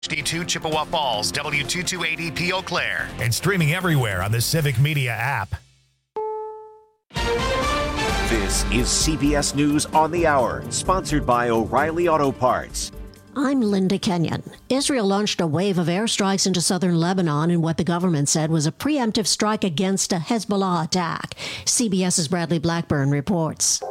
HD2 Chippewa Falls, W228EP Eau Claire. And streaming everywhere on the Civic Media app. This is CBS News on the Hour, sponsored by O'Reilly Auto Parts. I'm Linda Kenyon. Israel launched a wave of airstrikes into southern Lebanon in what the government said was a preemptive strike against a Hezbollah attack. CBS's Bradley Blackburn reports.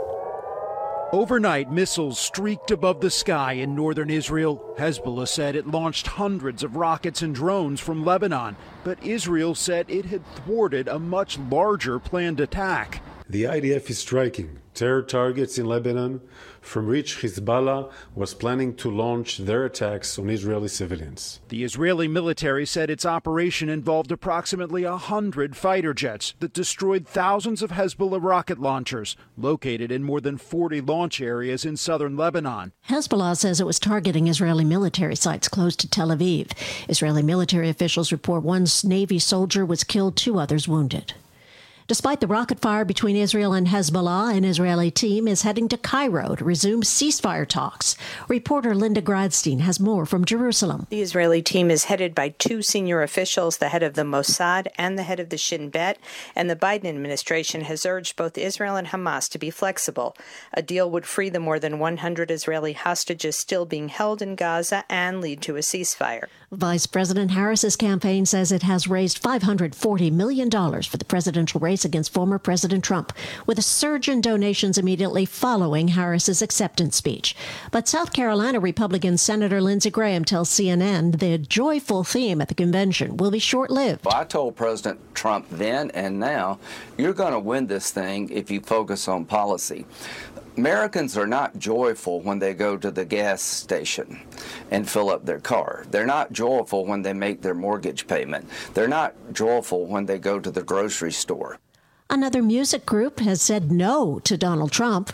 Overnight, missiles streaked above the sky in northern Israel. Hezbollah said it launched hundreds of rockets and drones from Lebanon, but Israel said it had thwarted a much larger planned attack. The IDF is striking terror targets in Lebanon, from which Hezbollah was planning to launch their attacks on Israeli civilians. The Israeli military said its operation involved approximately 100 fighter jets that destroyed thousands of Hezbollah rocket launchers located in more than 40 launch areas in southern Lebanon. Hezbollah says it was targeting Israeli military sites close to Tel Aviv. Israeli military officials report one Navy soldier was killed, 2 others wounded. Despite the rocket fire between Israel and Hezbollah, an Israeli team is heading to Cairo to resume ceasefire talks. Reporter Linda Gradstein has more from Jerusalem. The Israeli team is headed by 2 senior officials, the head of the Mossad and the head of the Shin Bet, and the Biden administration has urged both Israel and Hamas to be flexible. A deal would free the more than 100 Israeli hostages still being held in Gaza and lead to a ceasefire. Vice President Harris's campaign says it has raised $540 million for the presidential race against former President Trump, with a surge in donations immediately following Harris's acceptance speech. But South Carolina Republican Senator Lindsey Graham tells CNN the joyful theme at the convention will be short-lived. Well, I told President Trump then and now, you're going to win this thing if you focus on policy. Americans are not joyful when they go to the gas station and fill up their car. They're not joyful when they make their mortgage payment. They're not joyful when they go to the grocery store. Another music group has said no to Donald Trump.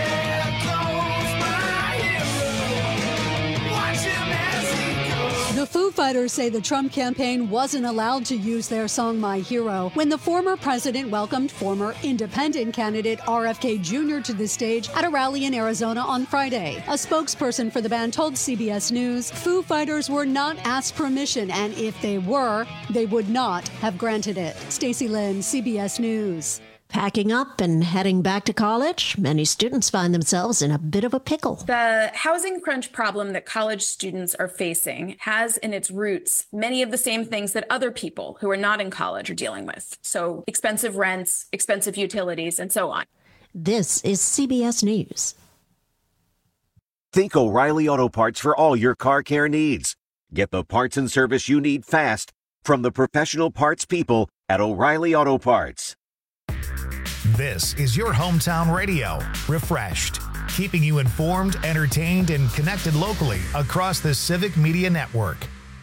The Foo Fighters say the Trump campaign wasn't allowed to use their song My Hero when the former president welcomed former independent candidate RFK Jr. to the stage at a rally in Arizona on Friday. A spokesperson for the band told CBS News Foo Fighters were not asked permission, and if they were, they would not have granted it. Stacey Lynn, CBS News. Packing up and heading back to college, many students find themselves in a bit of a pickle. The housing crunch problem that college students are facing has in its roots many of the same things that other people who are not in college are dealing with. So expensive rents, expensive utilities, and so on. This is CBS News. Think O'Reilly Auto Parts for all your car care needs. Get the parts and service you need fast from the professional parts people at O'Reilly Auto Parts. This is your hometown radio, refreshed, keeping you informed, entertained, and connected locally across the Civic Media Network.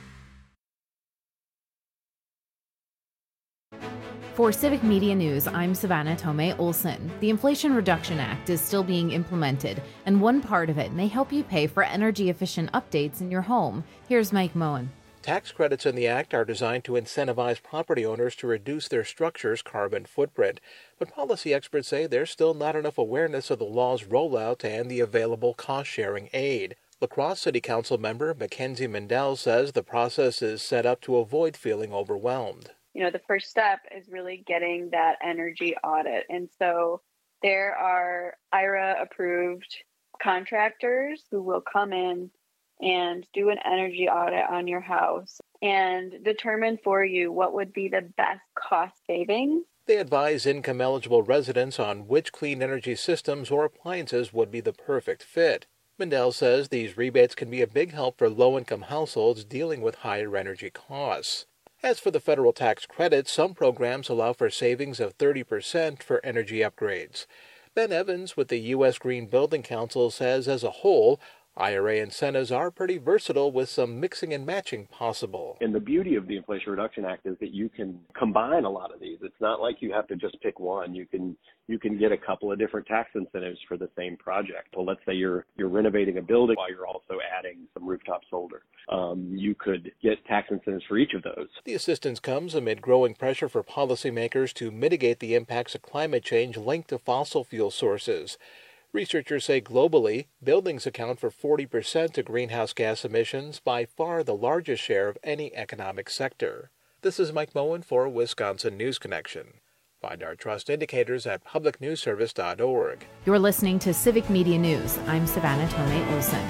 For Civic Media News, I'm Savannah Tomei Olson. The Inflation Reduction Act is still being implemented, and one part of it may help you pay for energy-efficient updates in your home. Here's Mike Moen. Tax credits in the Act are designed to incentivize property owners to reduce their structure's carbon footprint. But policy experts say there's still not enough awareness of the law's rollout and the available cost-sharing aid. La Crosse City Council member Mackenzie Mendel says the process is set up to avoid feeling overwhelmed. The first step is really getting that energy audit. And so there are IRA-approved contractors who will come in and do an energy audit on your house and determine for you what would be the best cost savings. They advise income-eligible residents on which clean energy systems or appliances would be the perfect fit. Mendel says these rebates can be a big help for low-income households dealing with higher energy costs. As for the federal tax credits, some programs allow for savings of 30% for energy upgrades. Ben Evans with the U.S. Green Building Council says as a whole, IRA incentives are pretty versatile with some mixing and matching possible. And the beauty of the Inflation Reduction Act is that you can combine a lot of these. It's not like you have to just pick one. You can get a couple of different tax incentives for the same project. Well, let's say you're renovating a building while you're also adding some rooftop solar. You could get tax incentives for each of those. The assistance comes amid growing pressure for policymakers to mitigate the impacts of climate change linked to fossil fuel sources. Researchers say globally, buildings account for 40% of greenhouse gas emissions, by far the largest share of any economic sector. This is Mike Moen for Wisconsin News Connection. Find our trust indicators at publicnewsservice.org. You're listening to Civic Media News. I'm Savannah Tomei Olson.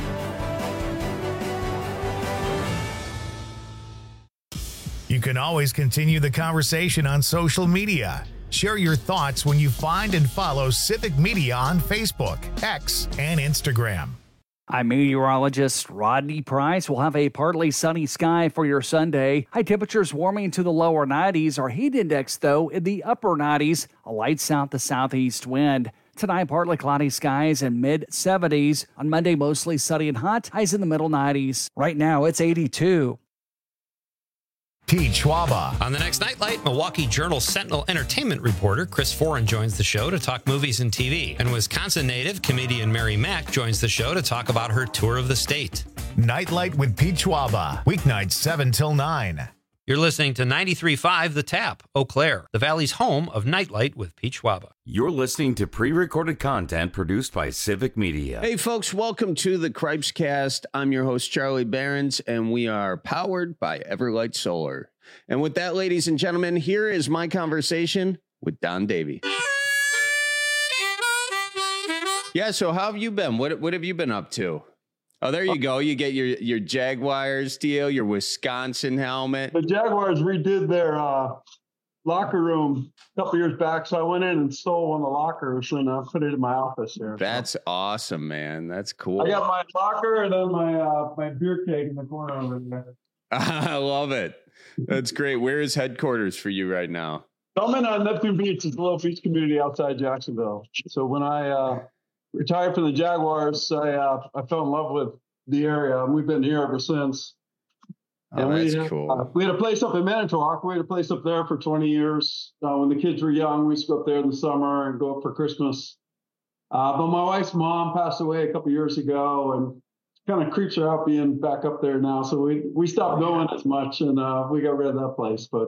You can always continue the conversation on social media. Share your thoughts when you find and follow Civic Media on Facebook, X, and Instagram. I'm meteorologist Rodney Price. We'll have a partly sunny sky for your Sunday. High temperatures warming to the lower 90s. Our heat index, though, in the upper 90s. A light south to southeast wind. Tonight, partly cloudy skies and mid-70s. On Monday, mostly sunny and hot. Highs in the middle 90s. Right now, it's 82. Pete Schwaba. On the next Nightlight, Milwaukee Journal Sentinel entertainment reporter Chris Foran joins the show to talk movies and TV. And Wisconsin native comedian Mary Mack joins the show to talk about her tour of the state. Nightlight with Pete Schwaba. Weeknights 7 till 9. You're listening to 93.5 The Tap, Eau Claire, the Valley's home of Nightlight with Pete Schwaba. You're listening to pre-recorded content produced by Civic Media. Hey, folks, welcome to the Cripes Cast. I'm your host, Charlie Behrens, and we are powered by Everlight Solar. And with that, ladies and gentlemen, here is my conversation with Don Davey. Yeah, so how have you been? What have you been up to? Oh, there you go. You get your Jaguars deal, your Wisconsin helmet. The Jaguars redid their locker room a couple years back, so I went in and stole one of the lockers and put it in my office here. That's awesome, man. That's cool. I got my locker and then my beer keg in the corner over there. I love it. That's great. Where is headquarters for you right now? I'm in Neptune Beach. It's a little beach community outside Jacksonville. So when I retired from the Jaguars, I fell in love with the area, and we've been here ever since. Oh, and that's cool. We had a place up in Manitowoc. We had a place up there for 20 years. When the kids were young, we used to go up there in the summer and go up for Christmas. But my wife's mom passed away a couple of years ago, and kind of creeps her out being back up there now. So we stopped going as much, and we got rid of that place. But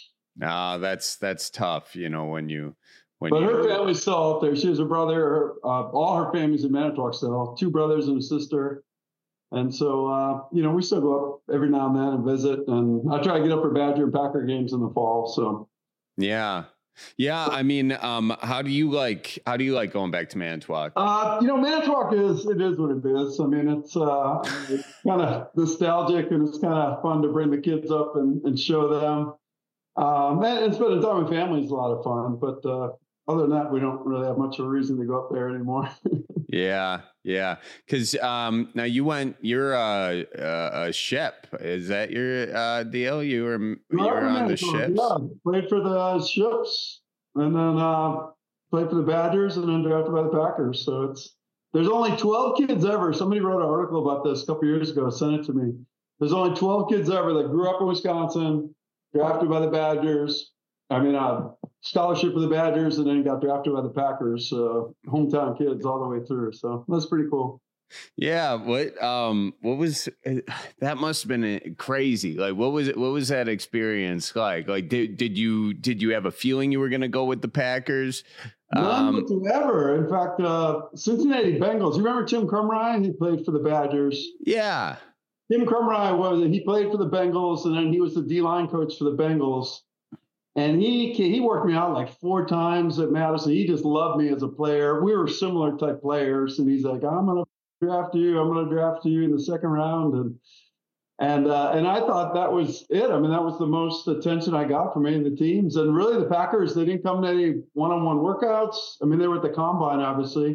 that's tough, you know, when her family's still up there. She has a brother. All her family's in Manitowoc still. 2 brothers and a sister. And so, we still go up every now and then and visit. And I try to get up for Badger and Packer games in the fall. So, yeah. I mean, how do you like going back to Manitowoc? Manitowoc is what it is. I mean, it's kind of nostalgic, and it's kind of fun to bring the kids up and show them. And spending time with family is a lot of fun. But other than that, we don't really have much of a reason to go up there anymore. Yeah. Because now you're a ship. Is that your deal? You were on the ships? Yeah, played for the ships, and then played for the Badgers, and then drafted by the Packers. So there's only 12 kids ever. Somebody wrote an article about this a couple years ago, sent it to me. There's only 12 kids ever that grew up in Wisconsin, drafted by the Badgers. Scholarship for the Badgers, and then got drafted by the Packers. Hometown kids all the way through. So that's pretty cool. Yeah. What was that? Must have been crazy. Like, what was that experience like? Like, did you have a feeling you were going to go with the Packers? None whatsoever. In fact, Cincinnati Bengals. You remember Tim Krumrie? He played for the Badgers. Yeah. Tim Krumrie he played for the Bengals, and then he was the D-line coach for the Bengals. And he worked me out like 4 times at Madison. He just loved me as a player. We were similar type players, and he's like, I'm going to draft you in the second round. And I thought that was it. I mean, that was the most attention I got from any of the teams. And really, the Packers, they didn't come to any one-on-one workouts. I mean, they were at the combine, obviously.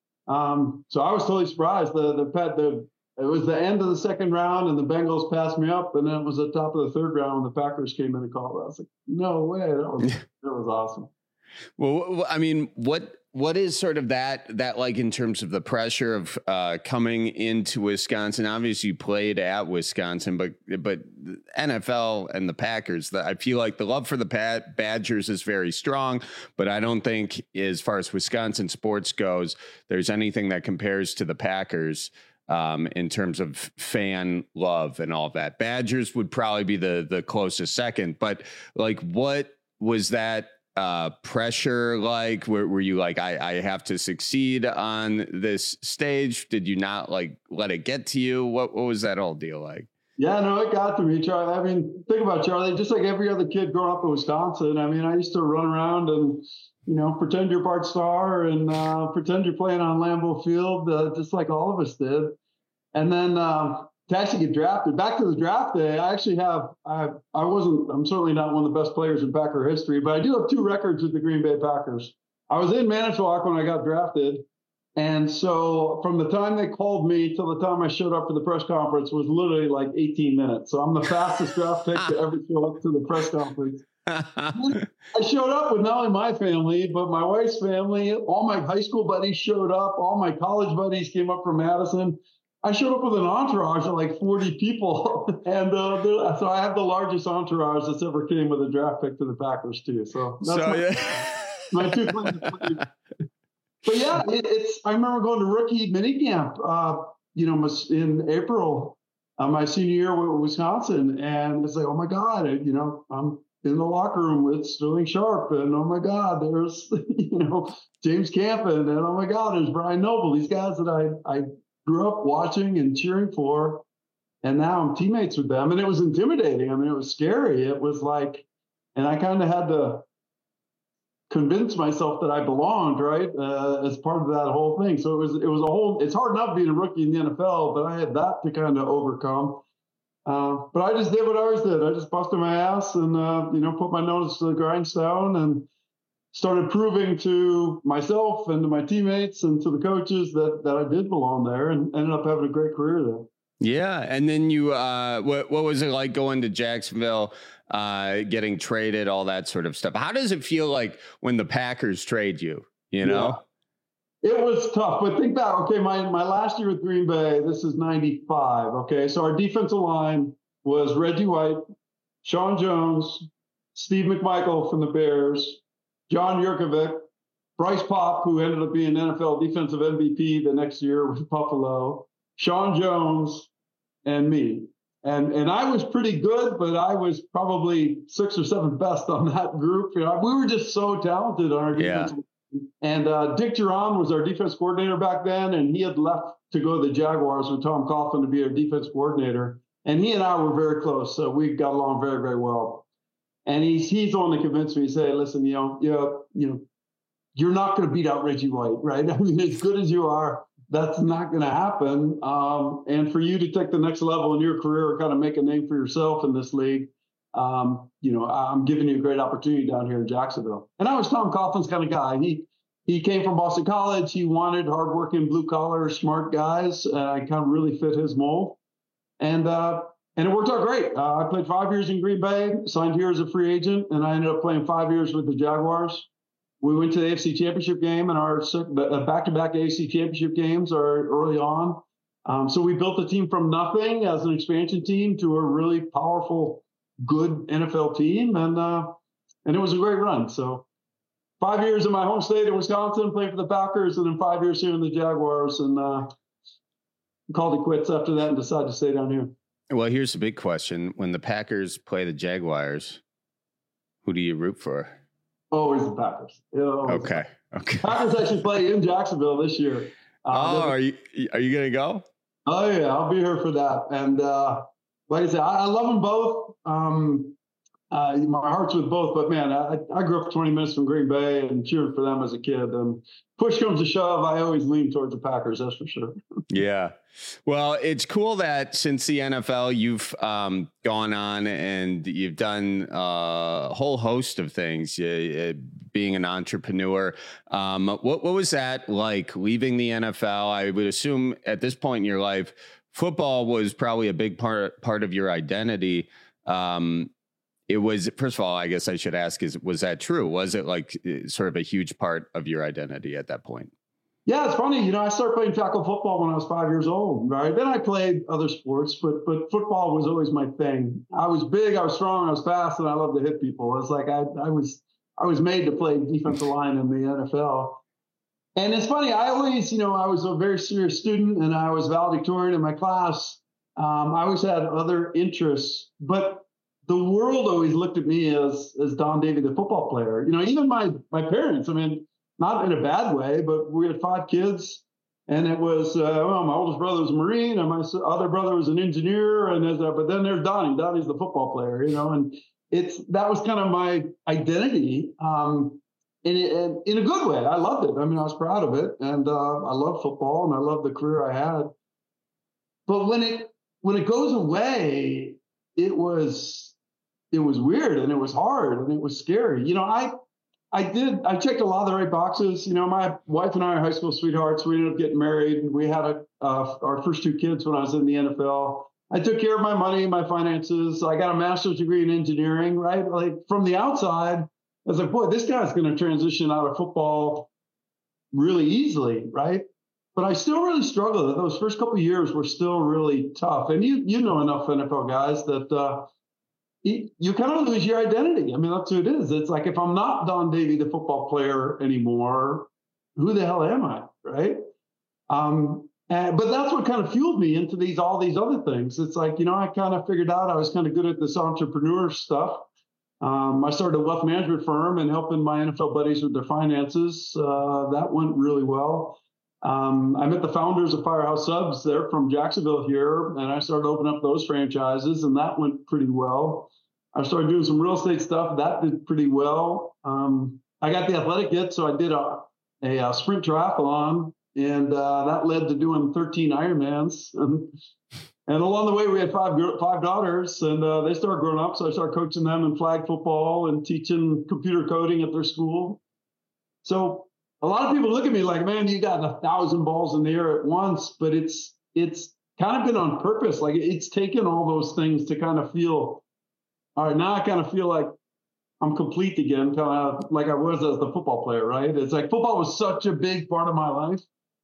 So I was totally surprised. It was the end of the second round, and the Bengals passed me up, and then it was the top of the third round when the Packers came in and called. I was like, no way. That was awesome. Well, I mean, what is sort of that like in terms of the pressure of coming into Wisconsin? Obviously, you played at Wisconsin, but the NFL and the Packers, I feel like the love for the Badgers is very strong, but I don't think as far as Wisconsin sports goes, there's anything that compares to the Packers. In terms of fan love and all that. Badgers would probably be the closest second, but like, what was that pressure like? Were you like, I have to succeed on this stage? Did you not like let it get to you? What was that whole deal like? Yeah, no, it got to me, Charlie. I mean, think about Charlie, just like every other kid growing up in Wisconsin. I mean, I used to run around and, pretend you're Bart Starr and pretend you're playing on Lambeau Field, just like all of us did. And then to actually get drafted, back to the draft day, I actually I'm certainly not one of the best players in Packer history, but I do have 2 records with the Green Bay Packers. I was in Manitowoc when I got drafted. And so from the time they called me till the time I showed up for the press conference was literally like 18 minutes. So I'm the fastest draft pick to ever show up to the press conference. I showed up with not only my family, but my wife's family. All my high school buddies showed up. All my college buddies came up from Madison. I showed up with an entourage of like 40 people. And so I have the largest entourage that's ever came with a draft pick to the Packers too. So that's my 2 claims. But yeah, I remember going to rookie minicamp, in April, my senior year with Wisconsin. And it's like, oh my God, I'm in the locker room with Sterling Sharp. And oh my God, there's, James Campen. And oh my God, there's Brian Noble. These guys that I grew up watching and cheering for. And now I'm teammates with them. And it was intimidating. I mean, it was scary. It was like, and I kind of had to convince myself that I belonged, right, as part of that whole thing. So it was it's hard enough being a rookie in the NFL, but I had that to kind of overcome. But I just did what I always did. I just busted my ass and, put my nose to the grindstone and started proving to myself and to my teammates and to the coaches that I did belong there, and ended up having a great career there. Yeah. And then you, what was it like going to Jacksonville, getting traded, all that sort of stuff? How does it feel like when the Packers trade you, know? Yeah. It was tough, but think back. Okay. My last year with Green Bay, this is 95. Okay. So our defensive line was Reggie White, Sean Jones, Steve McMichael from the Bears, John Yurkovich, Bryce Popp, who ended up being NFL defensive MVP the next year with Buffalo, Sean Jones, and me. And I was pretty good, but I was probably 6th or 7th best on that group. We were just so talented on our defense. Yeah. And Dick Duran was our defense coordinator back then, and he had left to go to the Jaguars with Tom Coughlin to be our defense coordinator. And he and I were very close, so we got along very, very well. And he's the one that convinced me. He said, "Listen, you're not going to beat out Reggie White, right? I mean, as good as you are, that's not going to happen. And for you to take the next level in your career and kind of make a name for yourself in this league, I'm giving you a great opportunity down here in Jacksonville." And I was Tom Coughlin's kind of guy. He came from Boston College. He wanted hardworking, blue-collar, smart guys. I kind of really fit his mold. And it worked out great. I played 5 years in Green Bay, signed here as a free agent, and I ended up playing 5 years with the Jaguars. We went to the AFC Championship game, and our back-to-back AFC Championship games are early on. So we built the team from nothing as an expansion team to a really powerful, good NFL team, and it was a great run. So 5 years in my home state of Wisconsin, playing for the Packers, and then 5 years here in the Jaguars, and called it quits after that and decided to stay down here. Well, here's the big question. When the Packers play the Jaguars, who do you root for? Always the Packers. Okay. Packers actually play in Jacksonville this year. Are you going to go? Oh, yeah. I'll be here for that. And like I said, I love them both. My heart's with both. But, man, I grew up 20 minutes from Green Bay and cheered for them as a kid. And push comes to shove, I always lean towards the Packers. That's for sure. Yeah. Well, it's cool that since the NFL, you've gone on and you've done a whole host of things, being an entrepreneur. What was that like leaving the NFL? I would assume at this point in your life, football was probably a big part of your identity. It was, first of all, I guess I should ask, was that true? Was it like sort of a huge part of your identity at that point? Yeah, it's funny. I started playing tackle football when I was 5 years old, right? Then I played other sports, but football was always my thing. I was big, I was strong, I was fast, and I loved to hit people. It's like I was made to play defensive line in the NFL. And it's funny, I always, I was a very serious student, and I was valedictorian in my class. I always had other interests, but the world always looked at me as Don Davey, the football player. You know, even my parents, I mean, not in a bad way, but we had 5 kids. And it was, well, my oldest brother was a Marine, and my other brother was an engineer. But then there's Donnie. Donnie's the football player, you know, and that was kind of my identity. In a good way. I loved it. I mean, I was proud of it, and I love football, and I love the career I had. But when it goes away, it was weird, and it was hard, and it was scary. You know, I checked a lot of the right boxes. You know, my wife and I are high school sweethearts. We ended up getting married. We had our first 2 kids when I was in the NFL. I took care of my money, my finances. I got a master's degree in engineering, right? Like, from the outside, I was like, boy, this guy's going to transition out of football really easily, right? But I still really struggled. Those first couple of years were still really tough. And you know enough NFL guys that you kind of lose your identity. I mean, that's who it is. It's like, if I'm not Don Davey, the football player anymore, who the hell am I, right? But that's what kind of fueled me into all these other things. It's like, you know, I kind of figured out I was kind of good at this entrepreneur stuff. I started a wealth management firm and helping my NFL buddies with their finances. That went really well. I met the founders of Firehouse Subs. They're from Jacksonville here, and I started opening up those franchises, and that went pretty well. I started doing some real estate stuff. That did pretty well. I got the athletic itch, so I did a sprint triathlon, and that led to doing 13 Ironmans. And along the way, we had five daughters, and they started growing up. So I started coaching them in flag football and teaching computer coding at their school. So a lot of people look at me like, man, you got 1,000 balls in the air at once. But it's kind of been on purpose. Like, it's taken all those things to kind of feel, all right, now I kind of feel like I'm complete again, kind of like I was as the football player, right? It's like football was such a big part of my life.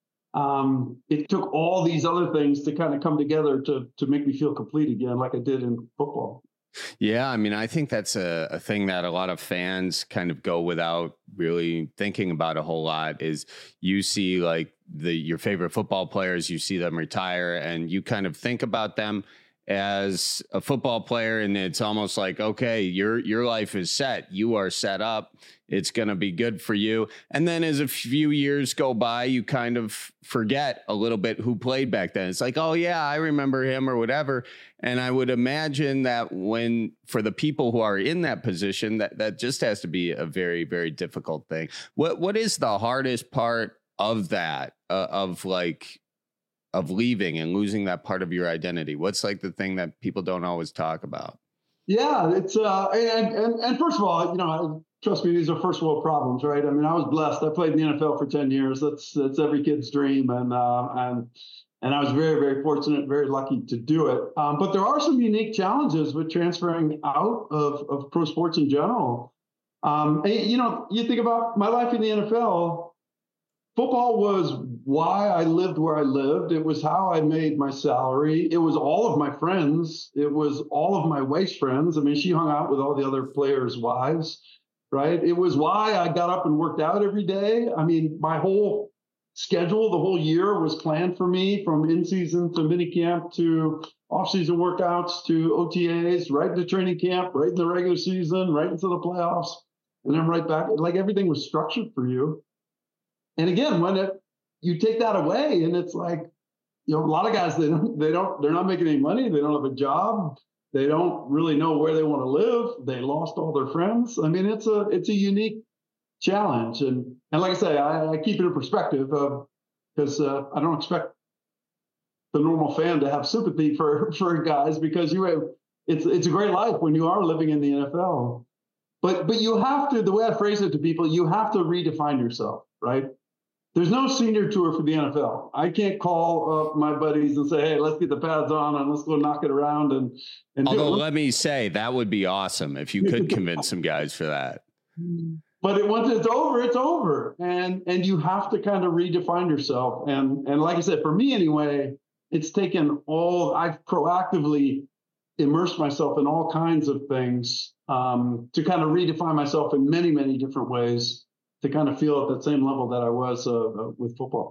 It took all these other things to kind of come together to make me feel complete again, like I did in football. Yeah, I mean, I think that's a thing that a lot of fans kind of go without really thinking about a whole lot. Is you see like your favorite football players, you see them retire, and you kind of think about them as a football player, and it's almost like, okay, your life is set. You are set up. It's going to be good for you. And then as a few years go by, you kind of forget a little bit who played back then. It's like, oh yeah, I remember him or whatever. And I would imagine that for the people who are in that position, that just has to be a very, very difficult thing. What is the hardest part of that, of leaving and losing that part of your identity? What's like the thing that people don't always talk about? Yeah, it's and first of all, you know, trust me, these are first world problems, right? I mean, I was blessed. I played in the NFL for 10 years. That's every kid's dream, and I was very, very fortunate, very lucky to do it. But there are some unique challenges with transferring out of pro sports in general. You know, you think about my life in the NFL. Football was why I lived where I lived. It was how I made my salary. It was all of my friends. It was all of my wife's friends. I mean, she hung out with all the other players' wives, right? It was why I got up and worked out every day. I mean, my whole schedule, the whole year was planned for me, from in-season to minicamp to off-season workouts to OTAs, right into training camp, right in the regular season, right into the playoffs, and then right back. Like, everything was structured for you. And again, when you take that away, and it's like, you know, a lot of guys, they're not making any money. They don't have a job. They don't really know where they want to live. They lost all their friends. I mean, it's a unique challenge. And like I say, I keep it in perspective because I don't expect the normal fan to have sympathy for guys, because it's a great life when you are living in the NFL. But you have to, the way I phrase it to people, you have to redefine yourself, right? There's no senior tour for the NFL. I can't call up my buddies and say, hey, let's get the pads on and let's go knock it around. And although let me say, that would be awesome if you could convince some guys for that. But once it's over, it's over. And you have to kind of redefine yourself. And like I said, for me anyway, it's taken I've proactively immersed myself in all kinds of things to kind of redefine myself in many, many different ways, to kind of feel at that same level that I was with football.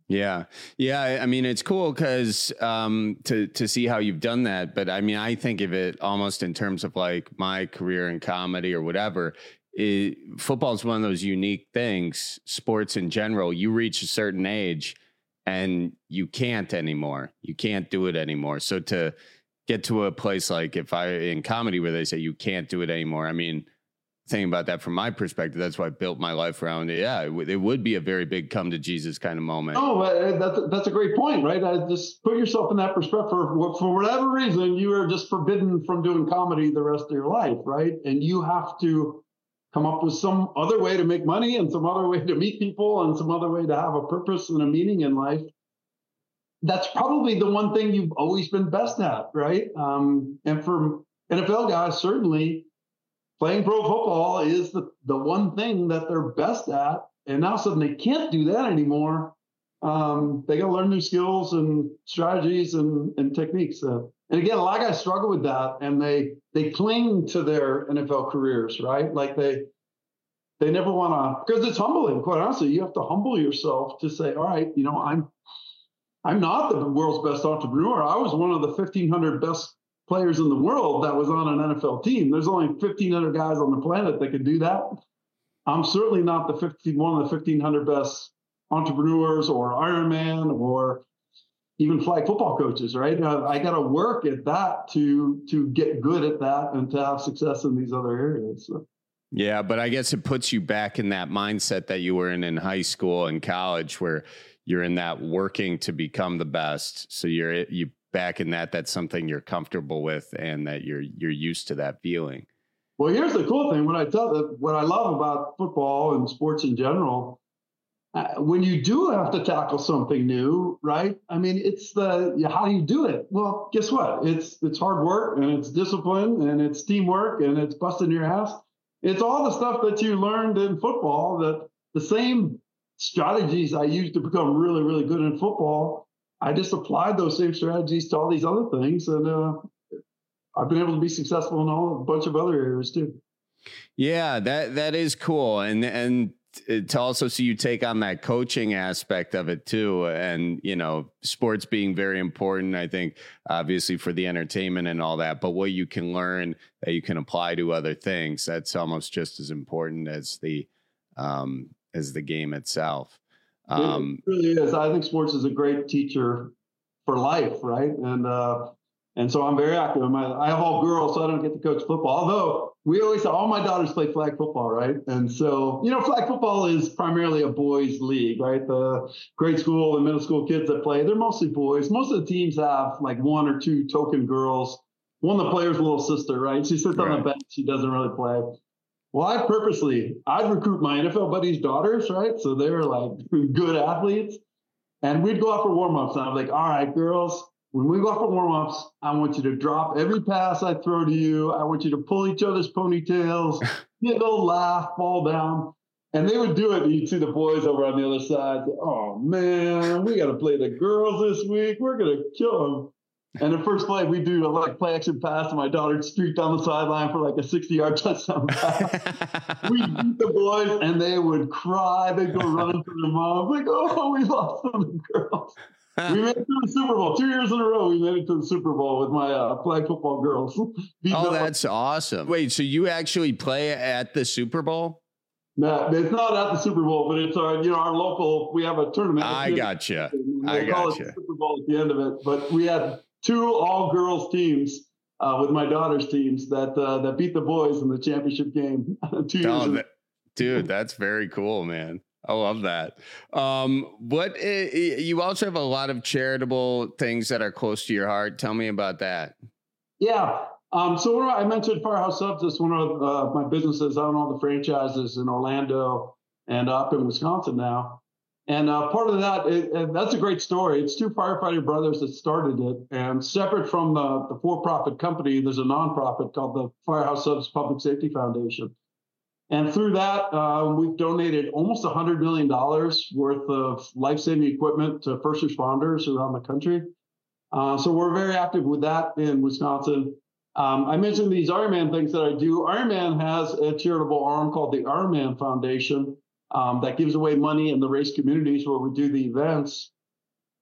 Yeah. I mean, it's cool because to see how you've done that. But I mean, I think of it almost in terms of like my career in comedy or whatever. Football is one of those unique things, sports in general. You reach a certain age and you can't anymore. You can't do it anymore. So to get to a place like in comedy where they say you can't do it anymore, I mean, thinking about that from my perspective, that's why I built my life around it. Yeah, it would be a very big come to Jesus kind of moment. Oh, that's a great point, right? Just put yourself in that perspective. For whatever reason, you are just forbidden from doing comedy the rest of your life, right? And you have to come up with some other way to make money and some other way to meet people and some other way to have a purpose and a meaning in life. That's probably the one thing you've always been best at, right? And for NFL guys, certainly, playing pro football is the one thing that they're best at, and now suddenly they can't do that anymore. They got to learn new skills and strategies and techniques. And again, a lot of guys struggle with that, and they cling to their NFL careers, right? Like they never want to, because it's humbling. Quite honestly, you have to humble yourself to say, all right, I'm not the world's best entrepreneur. I was one of the 1,500 best players in the world that was on an NFL team. There's only 1,500 guys on the planet that could do that. I'm certainly not one of the 1,500 best entrepreneurs or Ironman or even flag football coaches, right? I got to work at that to get good at that and to have success in these other areas. So. Yeah, but I guess it puts you back in that mindset that you were in high school and college, where you're in that working to become the best. So you back in that's something you're comfortable with and that you're used to that feeling. Well, here's the cool thing. What I love about football and sports in general, when you do have to tackle something new, right? I mean, it's how do you do it? Well, guess what? It's hard work and it's discipline and it's teamwork and it's busting your ass. It's all the stuff that you learned in football, that the same strategies I used to become really, really good in football, I just applied those same strategies to all these other things, and I've been able to be successful in a bunch of other areas too. Yeah, that is cool, and to also see you take on that coaching aspect of it too, and sports being very important, I think, obviously for the entertainment and all that, but what you can learn that you can apply to other things, that's almost just as important as the game itself. It really is. I think sports is a great teacher for life, right? And so I'm very active. I have all girls, so I don't get to coach football. Although we always say all my daughters play flag football, right? And so flag football is primarily a boys' league, right? The grade school and middle school kids that play, they're mostly boys. Most of the teams have like one or two token girls. One of the players' little sister, right? She sits on the bench. She doesn't really play. Well, I'd recruit my NFL buddies' daughters, right? So they're like good athletes. And we'd go out for warm-ups. And I'm like, all right, girls, when we go out for warm-ups, I want you to drop every pass I throw to you. I want you to pull each other's ponytails, giggle, laugh, fall down. And they would do it. And you'd see the boys over on the other side. Oh, man, we got to play the girls this week. We're going to kill them. And the first play, we do a play action pass, and my daughter streaked down the sideline for like a 60-yard touchdown pass. We beat the boys, and they would cry. They'd go running to their moms, like, oh, we lost to the girls. We made it to the Super Bowl. 2 years in a row, we made it to the Super Bowl with my flag football girls. Oh, that's awesome. Wait, so you actually play at the Super Bowl? No, it's not at the Super Bowl, but it's our local, we have a tournament. I gotcha. Call it the Super Bowl at the end of it. But we had 2 all-girls teams with my daughter's teams that beat the boys in the championship game 2 years ago. Dude, that's very cool, man. I love that. You also have a lot of charitable things that are close to your heart. Tell me about that. Yeah. So I mentioned Firehouse Subs is one of my businesses. I own all the franchises in Orlando and up in Wisconsin now. And part of that, that's a great story. It's 2 firefighter brothers that started it. And separate from the for-profit company, there's a nonprofit called the Firehouse Subs Public Safety Foundation. And through that, we've donated almost $100 million worth of life-saving equipment to first responders around the country. So we're very active with that in Wisconsin. I mentioned these Ironman things that I do. Ironman has a charitable arm called the Ironman Foundation that gives away money in the race communities where we do the events.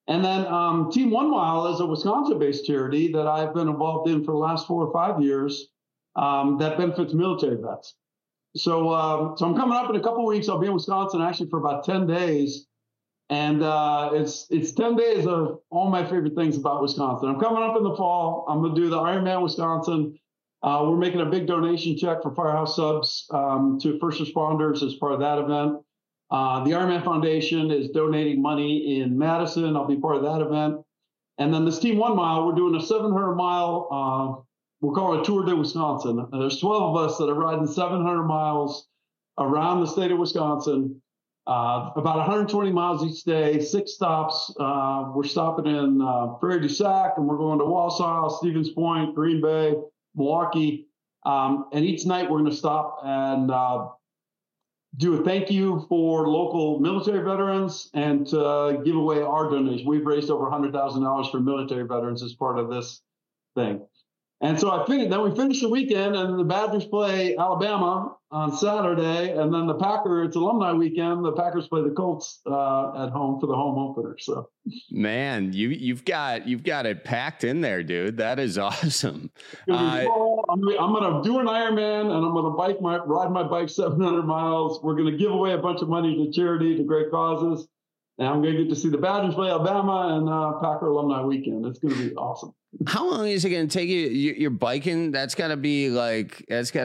And then Team 1 Mile is a Wisconsin-based charity that I've been involved in for the last 4 or 5 years that benefits military vets. So I'm coming up in a couple of weeks. I'll be in Wisconsin actually for about 10 days. And it's 10 days of all my favorite things about Wisconsin. I'm coming up in the fall. I'm going to do the Ironman Wisconsin. We're making a big donation check for Firehouse Subs to first responders as part of that event. The Ironman Foundation is donating money in Madison. I'll be part of that event. And then this Team 1 Mile, we're doing a 700-mile, we'll call it a Tour de Wisconsin. There's 12 of us that are riding 700 miles around the state of Wisconsin, about 120 miles each day, 6 stops. We're stopping in Prairie du Sac, and we're going to Wausau, Stevens Point, Green Bay, Milwaukee. And each night we're going to stop and do a thank you for local military veterans and give away our donation. We've raised over $100,000 for military veterans as part of this thing. And so then we finish the weekend, and the Badgers play Alabama on Saturday, and then it's alumni weekend. The Packers play the Colts at home for the home opener. So, man, you've got it packed in there, dude. That is awesome. I'm going to do an Ironman, and I'm going to ride my bike 700 miles. We're going to give away a bunch of money to charity, to great causes. And I'm going to get to see the Badgers play Alabama and Packer alumni weekend. It's going to be awesome. How long is it going to take you? You're biking. That's got to be like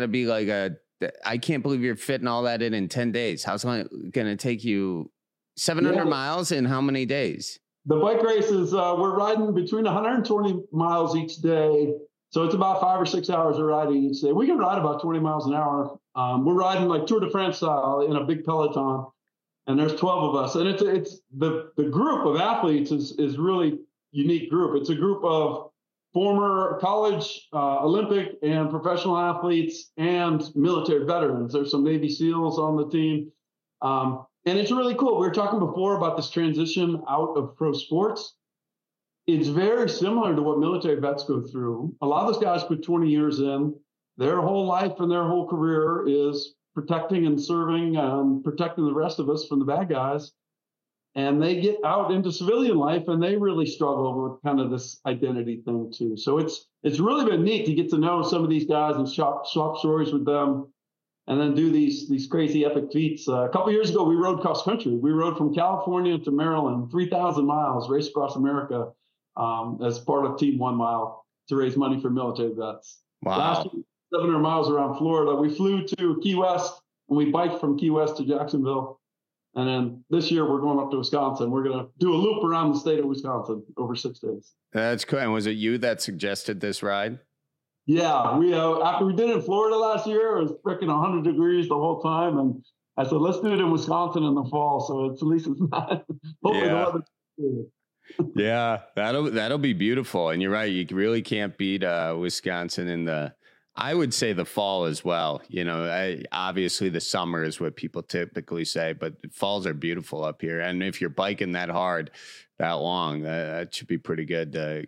I can't believe you're fitting all that in 10 days. How's it going to take you 700 miles in how many days? The bike races, we're riding between 120 miles each day. So it's about 5 or 6 hours of riding each day. We can ride about 20 miles an hour. We're riding like Tour de France style in a big peloton. And there's 12 of us. And it's the group of athletes is really unique group. It's a group of former college, Olympic and professional athletes and military veterans. There's some Navy SEALs on the team. And it's really cool. We were talking before about this transition out of pro sports. It's very similar to what military vets go through. A lot of those guys put 20 years in. Their whole life and their whole career is protecting and serving, protecting the rest of us from the bad guys. And they get out into civilian life and they really struggle with kind of this identity thing too. So it's really been neat to get to know some of these guys and swap stories with them and then do these crazy epic feats. A couple of years ago, we rode cross country. We rode from California to Maryland, 3,000 miles, race across America as part of Team 1 Mile to raise money for military vets. Wow. Last year, 700 miles around Florida. We flew to Key West and we biked from Key West to Jacksonville. And then this year we're going up to Wisconsin. We're going to do a loop around the state of Wisconsin over 6 days. That's cool. And was it you that suggested this ride? Yeah, we after we did it in Florida last year, it was freaking 100 degrees the whole time. And I said, let's do it in Wisconsin in the fall. So at least it's not. Hopefully the weather's good. Yeah, that'll be beautiful. And you're right. You really can't beat Wisconsin in I would say the fall as well. You know, obviously the summer is what people typically say, but falls are beautiful up here. And if you're biking that hard, that long, that should be pretty good.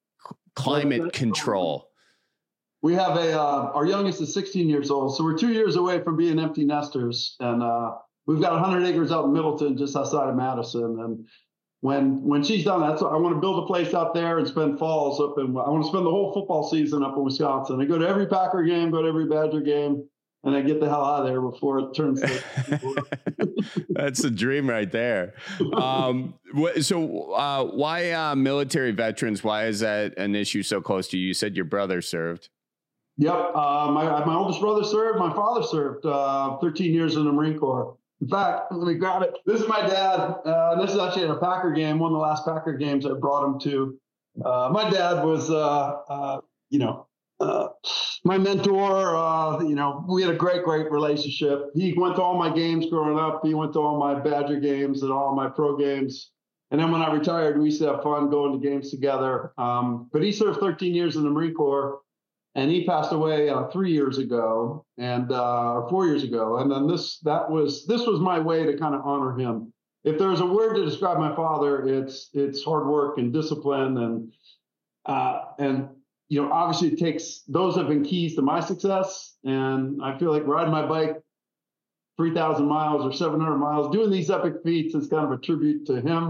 Climate control. We have our youngest is 16 years old. So we're 2 years away from being empty nesters. And we've got 100 acres out in Middleton, just outside of Madison. And when she's done that, so I want to build a place out there and spend falls up in, I want to spend the whole football season up in Wisconsin. I go to every Packer game, go to every Badger game, and I get the hell out of there before it turns. That's the dream right there. So why military veterans? Why is that an issue so close to you? You said your brother served. Yep. My oldest brother served. My father served 13 years in the Marine Corps. In fact, let me grab it. This is my dad. This is actually at a Packer game, one of the last Packer games I brought him to. My dad was, my mentor. We had a great relationship. He went to all my games growing up. He went to all my Badger games and all my pro games. And then when I retired, we used to have fun going to games together. But he served 13 years in the Marine Corps. And he passed away 3 years ago, or 4 years ago. And then this was my way to kind of honor him. If there's a word to describe my father, it's hard work and discipline, and obviously it takes, those have been keys to my success. And I feel like riding my bike 3,000 miles or 700 miles, doing these epic feats is kind of a tribute to him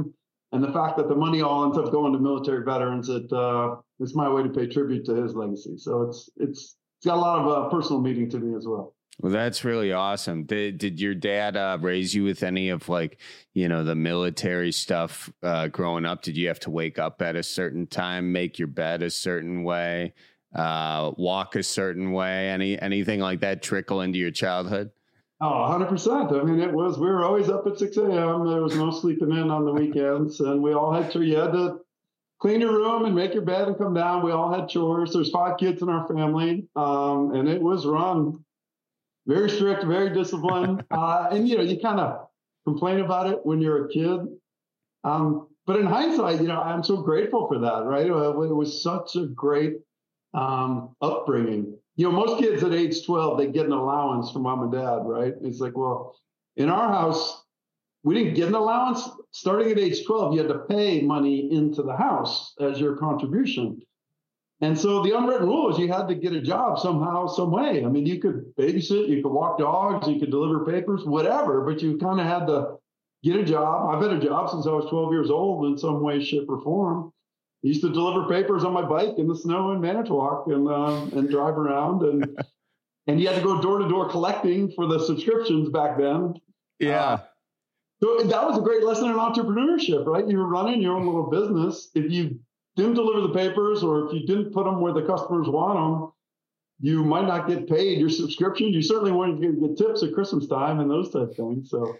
And the fact that the money all ends up going to military veterans, it's my way to pay tribute to his legacy. So it's got a lot of personal meaning to me as well. Well, that's really awesome. Did your dad raise you with any of the military stuff growing up? Did you have to wake up at a certain time, make your bed a certain way, walk a certain way? Anything like that trickle into your childhood? Oh, 100%. I mean, we were always up at 6 a.m. There was no sleeping in on the weekends. And we all you had to clean your room and make your bed and come down. We all had chores. There's 5 kids in our family. And it was run very strict, very disciplined. And, you kind of complain about it when you're a kid. But in hindsight, I'm so grateful for that, right? It was such a great upbringing. Most kids at age 12, they get an allowance from mom and dad, right? It's like, well, in our house, we didn't get an allowance. Starting at age 12, you had to pay money into the house as your contribution. And so the unwritten rule is you had to get a job somehow, some way. I mean, you could babysit, you could walk dogs, you could deliver papers, whatever, but you kind of had to get a job. I've had a job since I was 12 years old in some way, shape, or form. I used to deliver papers on my bike in the snow in Manitowoc and drive around. And you had to go door to door collecting for the subscriptions back then. Yeah. So that was a great lesson in entrepreneurship, right? You were running your own little business. If you didn't deliver the papers or if you didn't put them where the customers want them, you might not get paid your subscription. You certainly weren't going to get tips at Christmas time and those type of things. So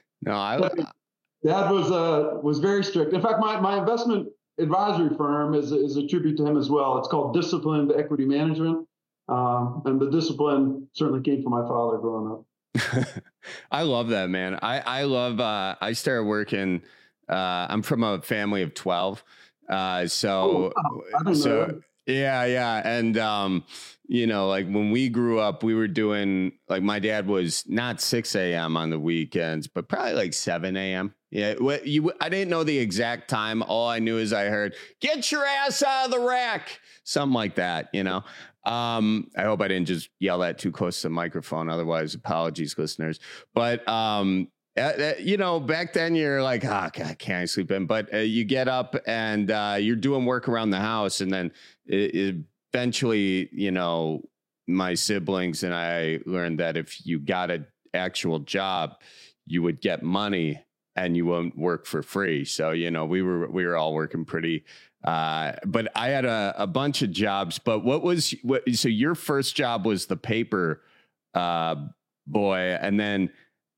Dad was very strict. In fact, my investment advisory firm is a tribute to him as well. It's called Disciplined Equity Management. And the discipline certainly came from my father growing up. I love that, man. I love, I started working, I'm from a family of 12. So yeah. And, when we grew up, we were doing, my dad was not 6 a.m. on the weekends, but probably 7 a.m. Yeah. I didn't know the exact time. All I knew is I heard, get your ass out of the rack. Something like that, I hope I didn't just yell that too close to the microphone. Otherwise, apologies, listeners. But, back then you're like, oh, God, can't I sleep in? But you get up and you're doing work around the house. And then eventually, my siblings and I learned that if you got an actual job, you would get money and you won't work for free. So, we were all working pretty, but I had a bunch of jobs. But so your first job was the paper boy. And then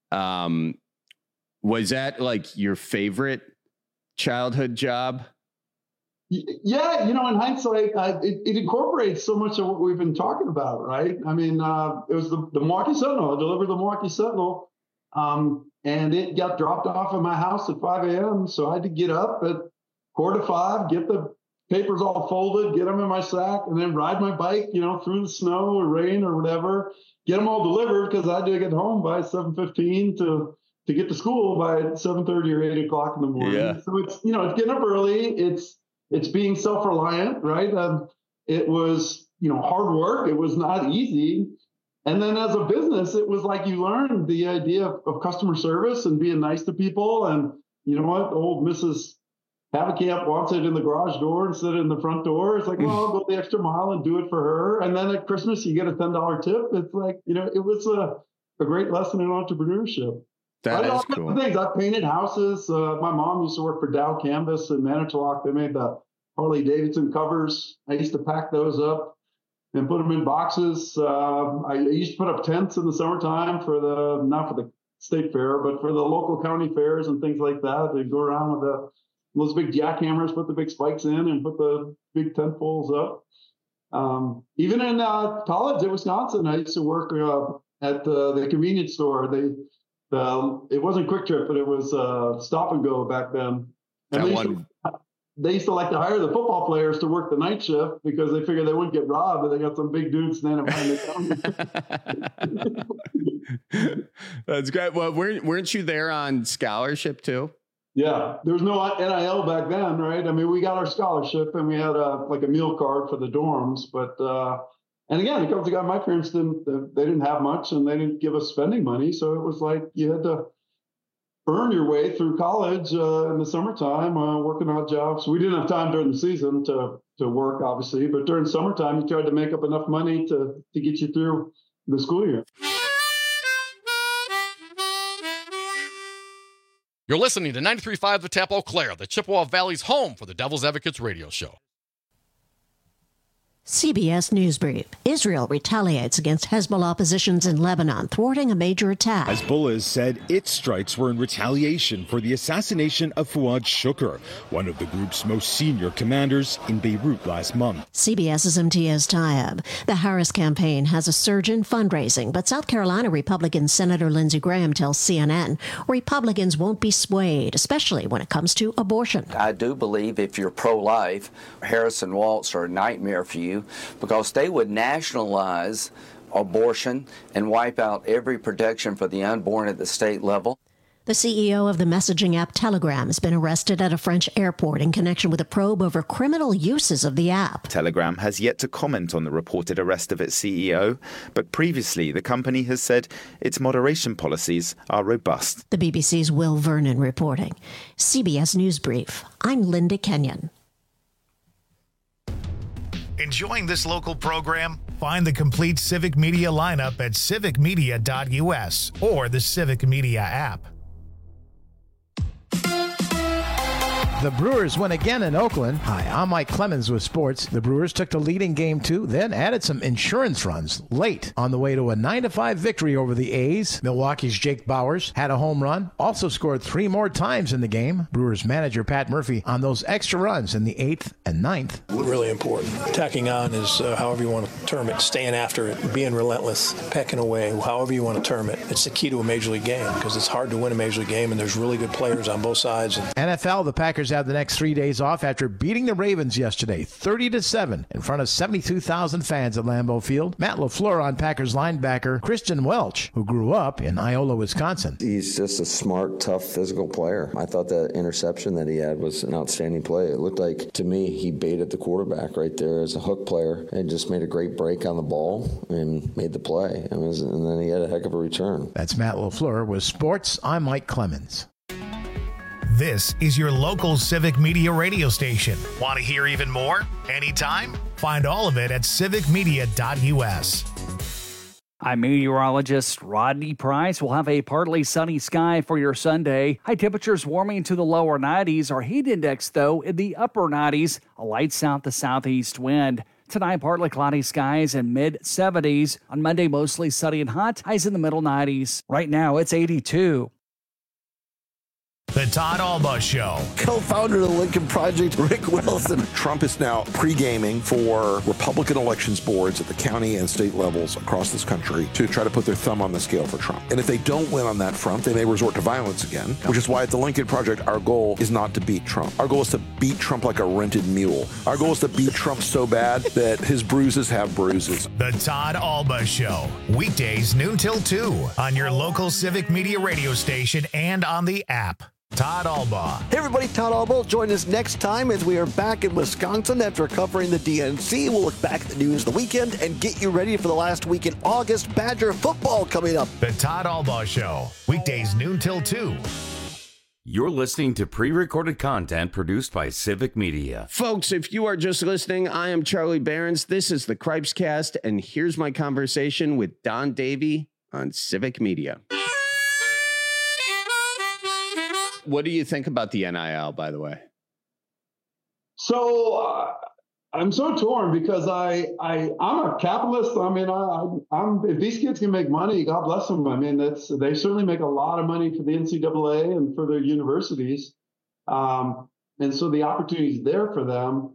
was that your favorite childhood job? Yeah, in hindsight, it incorporates so much of what we've been talking about, right? I mean, it was the Milwaukee Sentinel. I delivered the Milwaukee Sentinel, and it got dropped off at my house at 5 a.m. So I had to get up at 4:45, get the papers all folded, get them in my sack, and then ride my bike, through the snow or rain or whatever, get them all delivered because I had to get home by 7:15 to get to school by 7:30 or 8 o'clock in the morning. Yeah. So it's it's getting up early. It's being self-reliant, right? It was, hard work. It was not easy. And then as a business, it was like you learned the idea of customer service and being nice to people. And you know what? Old Mrs. Haverkamp wants it in the garage door instead of in the front door. It's like, well, I'll go the extra mile and do it for her. And then at Christmas, you get a $10 tip. It's like, it was a great lesson in entrepreneurship. That is cool. Things. I painted houses. My mom used to work for Dow Canvas in Manitowoc. They made the Harley Davidson covers. I used to pack those up and put them in boxes. I used to put up tents in the summertime not for the state fair, but for the local county fairs and things like that. They'd go around with those big jackhammers, put the big spikes in and put the big tent poles up. Even in college at Wisconsin, I used to work at the convenience store. It wasn't Quick Trip, but it was Stop and Go back then. And they used to like to hire the football players to work the night shift because they figured they wouldn't get robbed, but they got some big dudes standing behind the counter. That's great. Well, weren't you there on scholarship too? Yeah, there was no NIL back then, right? I mean, we got our scholarship and we had a meal card for the dorms, but and again, it comes to God, my parents didn't have much and they didn't give us spending money. So it was like you had to earn your way through college in the summertime, working odd jobs. We didn't have time during the season to work, obviously, but during summertime, you tried to make up enough money to get you through the school year. You're listening to 93.5 The Tap Eau Claire, the Chippewa Valley's home for the Devil's Advocates radio show. CBS News Brief. Israel retaliates against Hezbollah positions in Lebanon, thwarting a major attack. Hezbollah has said its strikes were in retaliation for the assassination of Fuad Shukr, one of the group's most senior commanders, in Beirut last month. CBS's Imtiaz Tayeb. The Harris campaign has a surge in fundraising, but South Carolina Republican Senator Lindsey Graham tells CNN Republicans won't be swayed, especially when it comes to abortion. I do believe if you're pro-life, Harris and Walz are a nightmare for you, because they would nationalize abortion and wipe out every protection for the unborn at the state level. The CEO of the messaging app Telegram has been arrested at a French airport in connection with a probe over criminal uses of the app. Telegram has yet to comment on the reported arrest of its CEO, but previously the company has said its moderation policies are robust. The BBC's Will Vernon reporting. CBS News Brief. I'm Linda Kenyon. Enjoying this local program? Find the complete Civic Media lineup at civicmedia.us or the Civic Media app. The Brewers win again in Oakland. Hi, I'm Mike Clemens with sports. The Brewers took the lead in Game 2, then added some insurance runs late on the way to a 9-5 victory over the A's. Milwaukee's Jake Bauers had a home run, also scored 3 more times in the game. Brewers manager Pat Murphy on those extra runs in the 8th and 9th. Really important. Tacking on is however you want to term it, staying after it, being relentless, pecking away, however you want to term it. It's the key to a Major League game because it's hard to win a Major League game and there's really good players on both sides. NFL, the Packers have the next 3 days off after beating the Ravens yesterday 30-7 in front of 72,000 fans at Lambeau Field. Matt LaFleur on Packers linebacker Christian Welch, who grew up in Iola, Wisconsin. He's just a smart, tough, physical player. I thought that interception that he had was an outstanding play. It looked like, to me, he baited the quarterback right there as a hook player and just made a great break on the ball and made the play. And then he had a heck of a return. That's Matt LaFleur with sports. I'm Mike Clemens. This is your local Civic Media radio station. Want to hear even more? Anytime? Find all of it at civicmedia.us. I'm meteorologist Rodney Price. We'll have a partly sunny sky for your Sunday. High temperatures warming to the lower 90s. Our heat index, though, in the upper 90s. A light south to southeast wind. Tonight, partly cloudy skies and mid-70s. On Monday, mostly sunny and hot. Highs in the middle 90s. Right now, it's 82. The Todd Alba Show. Co-founder of the Lincoln Project, Rick Wilson. Trump is now pre-gaming for Republican elections boards at the county and state levels across this country to try to put their thumb on the scale for Trump. And if they don't win on that front, they may resort to violence again, which is why at the Lincoln Project, our goal is not to beat Trump. Our goal is to beat Trump like a rented mule. Our goal is to beat Trump so bad that his bruises have bruises. The Todd Alba Show. Weekdays noon till 2 on your local Civic Media radio station and on the app. Todd Alba. Hey everybody, Todd Alba. Join us next time as we are back in Wisconsin after covering the DNC. We'll look back at the news of the weekend and get you ready for the last week in August. Badger football coming up. The Todd Alba Show. Weekdays noon till 2. You're listening to pre-recorded content produced by Civic Media. Folks, if you are just listening, I am Charlie Behrens. This is the Cripes Cast, and here's my conversation with Don Davey on Civic Media. What do you think about the NIL, by the way? So I'm so torn because I'm a capitalist. I mean, I'm if these kids can make money, God bless them. I mean, they certainly make a lot of money for the NCAA and for their universities, and so the opportunity is there for them.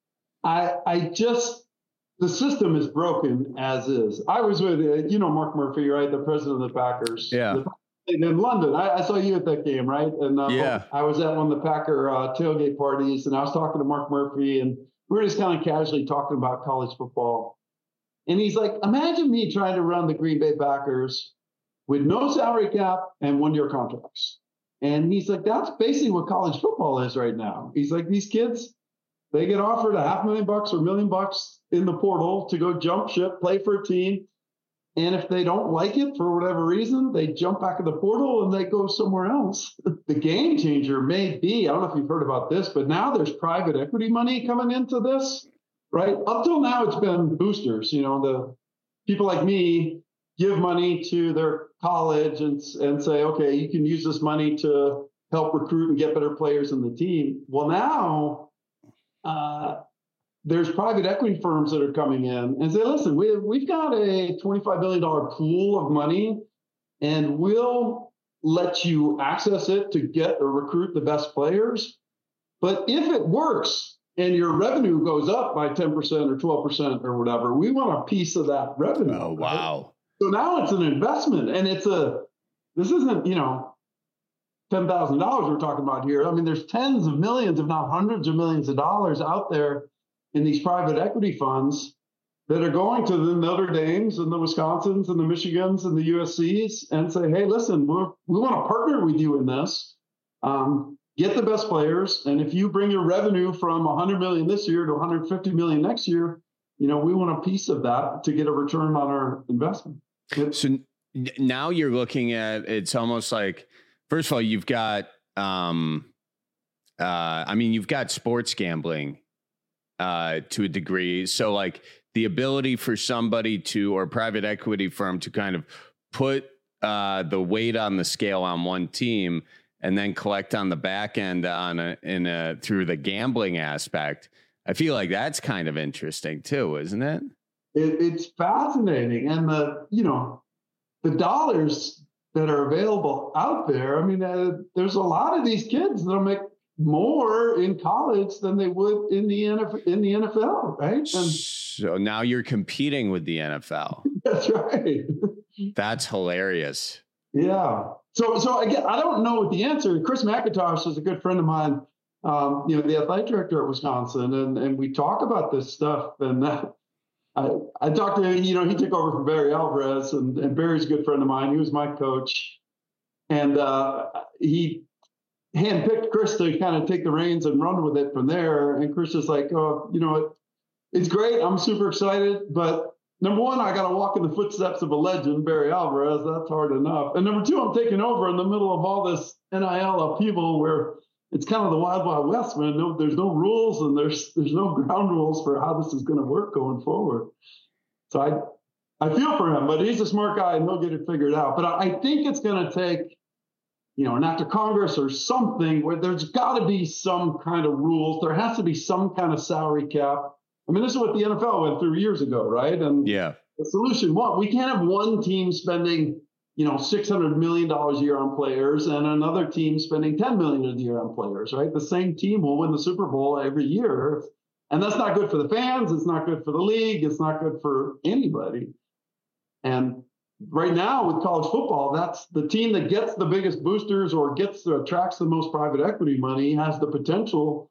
The system is broken as is. I was with Mark Murphy, right, the president of the Packers. Yeah. In London, I saw you at that game, right? And yeah. I was at one of the Packer tailgate parties, and I was talking to Mark Murphy, and we were just kind of casually talking about college football. And he's like, imagine me trying to run the Green Bay Packers with no salary cap and one-year contracts. And he's like, that's basically what college football is right now. He's like, these kids, they get offered $500,000 or $1 million in the portal to go jump ship, play for a team. And if they don't like it for whatever reason, they jump back in the portal and they go somewhere else. The game changer may be, I don't know if you've heard about this, but now there's private equity money coming into this, right? Up till now, it's been boosters. The people like me give money to their college and say, okay, you can use this money to help recruit and get better players in the team. Well, now there's private equity firms that are coming in and say, listen, we've got a $25 billion pool of money, and we'll let you access it to get or recruit the best players. But if it works and your revenue goes up by 10% or 12% or whatever, we want a piece of that revenue. Oh, wow. Right? So now it's an investment, and this isn't, $10,000 we're talking about here. I mean, there's tens of millions, if not hundreds of millions of dollars out there in these private equity funds that are going to the Notre Dames and the Wisconsins and the Michigans and the USCs and say, hey, listen, we want to partner with you in this. Get the best players. And if you bring your revenue from 100 million this year to 150 million next year, we want a piece of that to get a return on our investment. So now you're looking at, it's almost like, first of all, you've got, you've got sports gambling to a degree. So like the ability for somebody or private equity firm to kind of put the weight on the scale on one team and then collect on the back end through the gambling aspect. I feel like that's kind of interesting too, isn't it? It's fascinating. And the dollars that are available out there. I mean, there's a lot of these kids that'll make more in college than they would in the NFL, right? And so now you're competing with the NFL. That's right. That's hilarious. Yeah. So again, I don't know what the answer. Chris McIntosh is a good friend of mine, the athletic director at Wisconsin, and we talk about this stuff. And I talked to him, he took over from Barry Alvarez, and Barry's a good friend of mine. He was my coach. And he handpicked Chris to kind of take the reins and run with it from there. And Chris is like, it's great. I'm super excited. But number one, I got to walk in the footsteps of a legend, Barry Alvarez. That's hard enough. And number two, I'm taking over in the middle of all this NIL upheaval where it's kind of the wild, wild west, man. There's no rules and there's no ground rules for how this is going to work going forward. So I feel for him, but he's a smart guy and he'll get it figured out. But I think it's going to take, an act of Congress or something where there's got to be some kind of rules. There has to be some kind of salary cap. I mean, this is what the NFL went through years ago, right? And yeah, the solution, we can't have one team spending, $600 million a year on players and another team spending $10 million a year on players, right? The same team will win the Super Bowl every year. And that's not good for the fans. It's not good for the league. It's not good for anybody. And right now with college football, that's the team that gets the biggest boosters or attracts the most private equity money has the potential,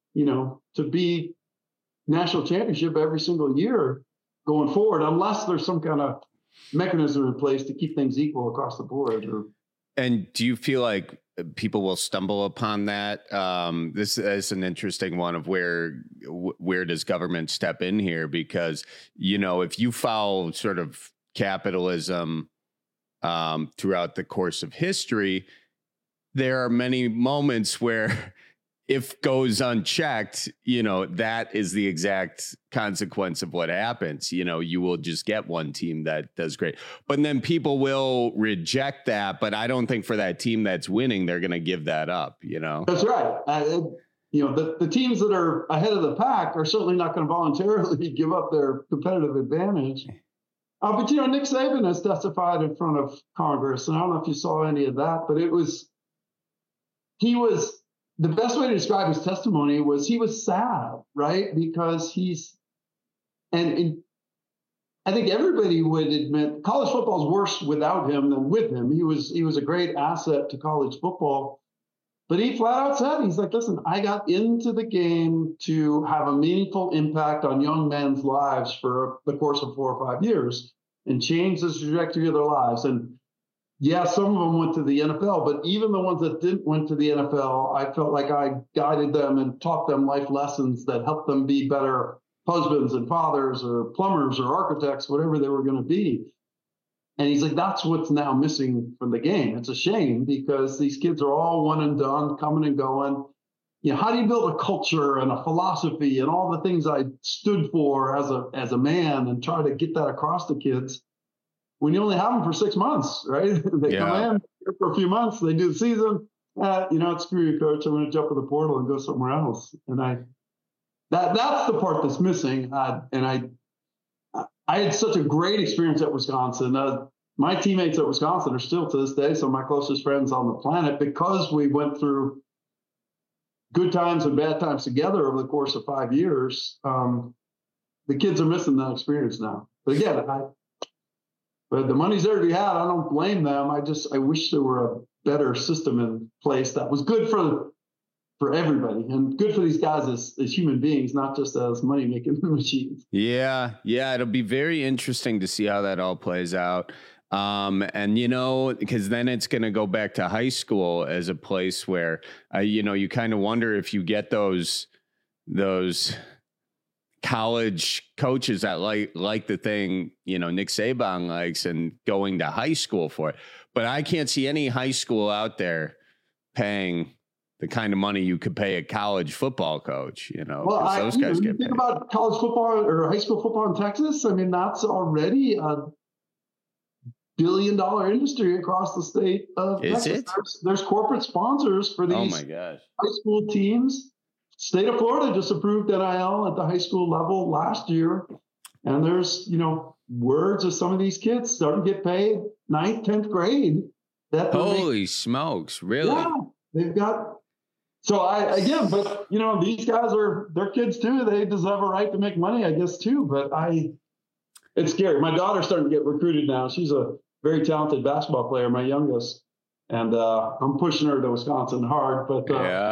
to be national championship every single year going forward, unless there's some kind of mechanism in place to keep things equal across the board. And do you feel like people will stumble upon that? This is an interesting one of where does government step in here? Because, if you follow sort of capitalism throughout the course of history, there are many moments where if goes unchecked, that is the exact consequence of what happens. You will just get one team that does great, but then people will reject that. But I don't think for that team that's winning, they're going to give that up, That's right. The teams that are ahead of the pack are certainly not going to voluntarily give up their competitive advantage. But Nick Saban has testified in front of Congress, and I don't know if you saw any of that, but the best way to describe his testimony was he was sad, right? Because I think everybody would admit college football is worse without him than with him. He was a great asset to college football, but he flat out said, he's like, listen, I got into the game to have a meaningful impact on young men's lives for the course of 4 or 5 years and change the trajectory of their lives. And yeah, some of them went to the NFL, but even the ones that didn't went to the NFL, I felt like I guided them and taught them life lessons that helped them be better husbands and fathers or plumbers or architects, whatever they were going to be. And he's like, that's what's now missing from the game. It's a shame because these kids are all one and done, coming and going. You know, how do you build a culture and a philosophy and all the things I stood for as a man and try to get that across to kids when you only have them for 6 months, right? They come in for a few months, they do the season. Screw you, coach. I'm going to jump in the portal and go somewhere else. And that's the part that's missing. I had such a great experience at Wisconsin. My teammates at Wisconsin are still to this day some of my closest friends on the planet because we went through good times and bad times together over the course of 5 years. The kids are missing that experience now. But again, but the money's there to be had. I don't blame them. I wish there were a better system in place that was good for everybody and good for these guys as human beings, not just as money-making machines. Yeah. It'll be very interesting to see how that all plays out. And, because then it's going to go back to high school as a place where, you kind of wonder if you get those college coaches that like the thing, Nick Saban likes and going to high school for it. But I can't see any high school out there paying the kind of money you could pay a college football coach, Well, those guys get think paid. about college football or high school football in Texas. I mean, that's already a billion-dollar industry across the state of Texas. There's corporate sponsors for these high school teams. State of Florida just approved NIL at the high school level last year. And there's, words of some of these kids starting to get paid 9th, 10th grade. Holy smokes, really? Yeah, they've got. So these guys they're kids too. They deserve a right to make money, I guess, too. But it's scary. My daughter's starting to get recruited now. She's a very talented basketball player, my youngest. And I'm pushing her to Wisconsin hard. But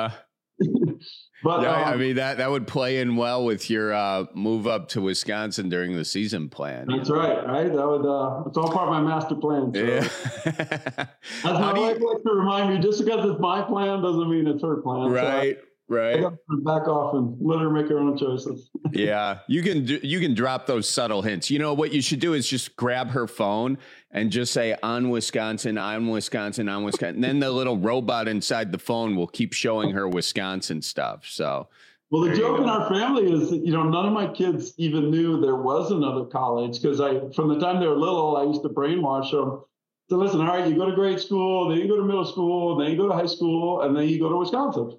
I mean, that would play in well with your move up to Wisconsin during the season plan. That's right. That would it's all part of my master plan. So. Yeah. That's my wife likes to remind me, just because it's my plan doesn't mean it's her plan. Right. So I got to back off and let her make her own choices. Yeah, you can drop those subtle hints. What you should do is just grab her phone and just say on Wisconsin, on Wisconsin, on Wisconsin. And then the little robot inside the phone will keep showing her Wisconsin stuff. So, well, the joke in our family is that, none of my kids even knew there was another college because from the time they were little, I used to brainwash them. So listen, all right, you go to grade school, then you go to middle school, then you go to high school, and then you go to Wisconsin.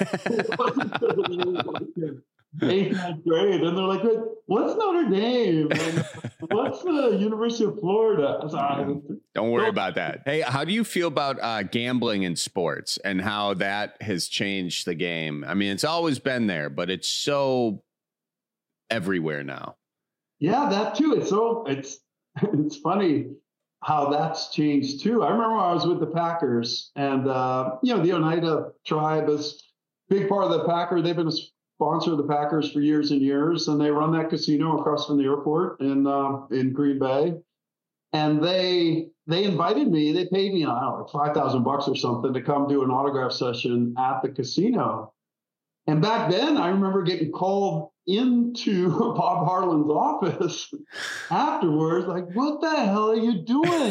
8th, 9th grade, and they're like, "What's Notre Dame? And what's the University of Florida?" Don't worry about that. Hey, how do you feel about gambling in sports and how that has changed the game? I mean, it's always been there, but it's so everywhere now. Yeah, that too. It's funny how that's changed too. I remember when I was with the Packers, and the Oneida tribe is a big part of the Packer. They've been a sponsor of the Packers for years and years, and they run that casino across from the airport in Green Bay. And they invited me. They paid me, like $5,000 or something to come do an autograph session at the casino. And back then, I remember getting called into Bob Harlan's office afterwards, like, "What the hell are you doing?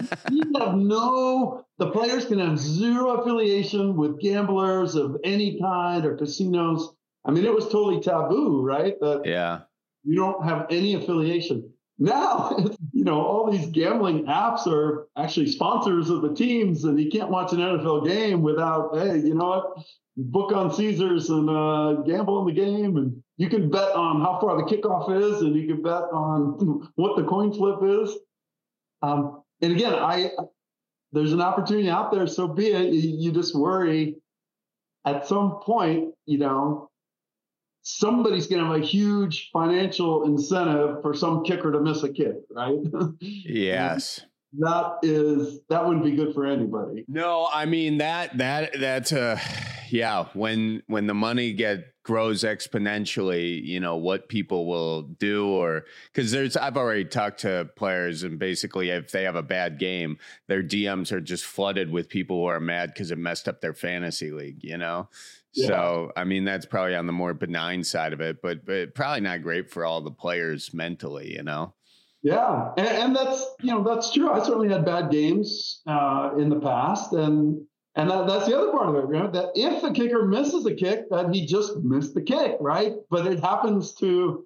The players can have zero affiliation with gamblers of any kind or casinos." I mean, it was totally taboo, right? You don't have any affiliation. Now, all these gambling apps are actually sponsors of the teams, and you can't watch an NFL game without, hey, you know what? Book on Caesars and gamble on the game, and you can bet on how far the kickoff is, and you can bet on what the coin flip is. And again, there's an opportunity out there, so be it. You just worry at some point, somebody's going to have a huge financial incentive for some kicker to miss a kick, right? Yes. That wouldn't be good for anybody. No, I mean that's when the money grows exponentially, what people will do, or because I've already talked to players, and basically if they have a bad game, their DMs are just flooded with people who are mad because it messed up their fantasy league, Yeah. So, I mean, that's probably on the more benign side of it, but probably not great for all the players mentally, Yeah, and that's that's true. I certainly had bad games in the past, and that's the other part of it. That if the kicker misses a kick, that he just missed the kick, right? But it happens to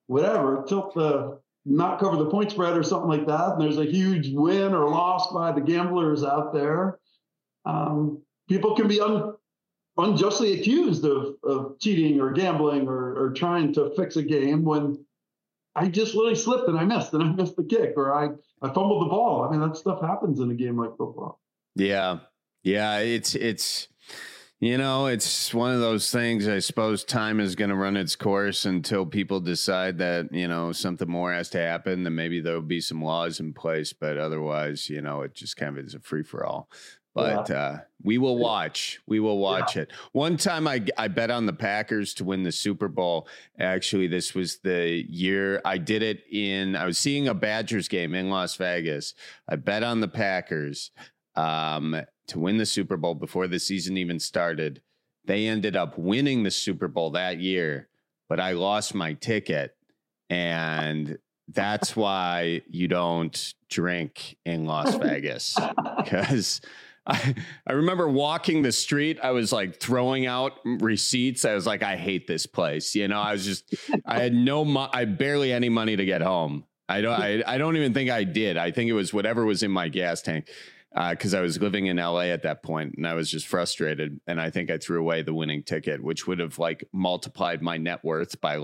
not cover the point spread or something like that, and there's a huge win or loss by the gamblers out there. People can be unjustly accused of cheating or gambling or trying to fix a game when I just literally slipped and I missed the kick, or I fumbled the ball. I mean, that stuff happens in a game like football. Yeah. It's it's one of those things. I suppose time is going to run its course until people decide that, something more has to happen. Then maybe there'll be some laws in place, but otherwise, it just kind of is a free for all. But we will watch. We will watch it. One time I bet on the Packers to win the Super Bowl. Actually, this was the year I did it I was seeing a Badgers game in Las Vegas. I bet on the Packers to win the Super Bowl before the season even started. They ended up winning the Super Bowl that year, but I lost my ticket. And that's why you don't drink in Las Vegas, because I remember walking the street. I was like throwing out receipts. I was like, I hate this place. I had barely any money to get home. I don't even think I did. I think it was whatever was in my gas tank. Because I was living in LA at that point and I was just frustrated. And I think I threw away the winning ticket, which would have multiplied my net worth by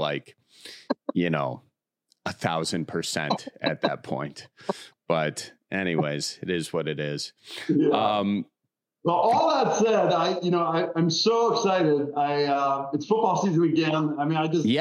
1,000% at that point. But anyways, it is what it is. Yeah. Well, all that said, I'm so excited. It's football season again. I mean, I just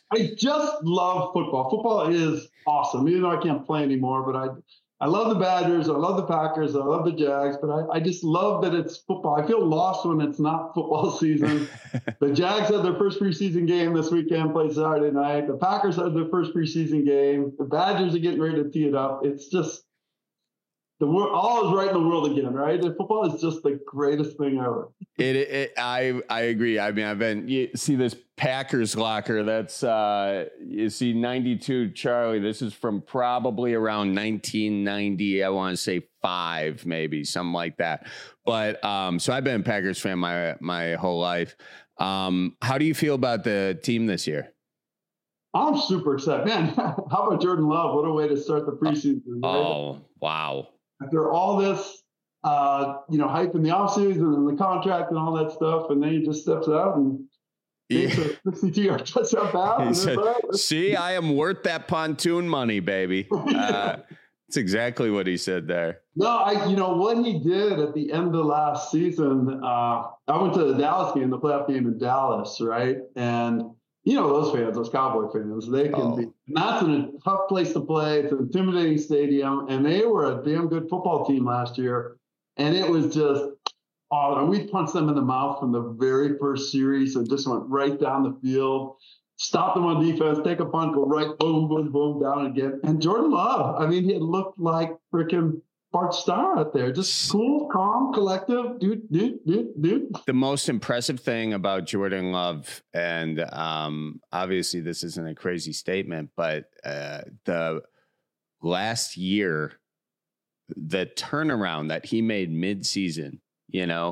love football. Football is awesome. Even though I can't play anymore, but I love the Badgers. I love the Packers. I love the Jags, but I just love that it's football. I feel lost when it's not football season. The Jags had their first preseason game this weekend, played Saturday night. The Packers had their first preseason game. The Badgers are getting ready to tee it up. It's just all is right in the world again, right? And football is just the greatest thing ever. I agree. I mean, you see this Packers locker. That's you see 92 Charlie. This is from probably around 1990. I want to say 5, maybe something like that. But so I've been a Packers fan my whole life. How do you feel about the team this year? I'm super excited, man. How about Jordan Love? What a way to start the preseason. Right? Oh, wow. After all this, hype in the offseason and the contract and all that stuff, and then he just steps out and takes a 62-yard touchdown pass. He said, see, I am worth that pontoon money, baby. That's exactly what he said there. No, what he did at the end of last season, I went to the Dallas game, the playoff game in Dallas, right? And those fans, those Cowboy fans, they can be, and that's a tough place to play. It's an intimidating stadium, and they were a damn good football team last year. And it was just, we punched them in the mouth from the very first series and just went right down the field, stopped them on defense, take a punt, go right, boom, boom, boom, down again. And Jordan Love, I mean, he looked like freaking Bart Starr out there, just cool, calm, collective, dude. The most impressive thing about Jordan Love, and obviously this isn't a crazy statement, but the last year, the turnaround that he made mid-season, in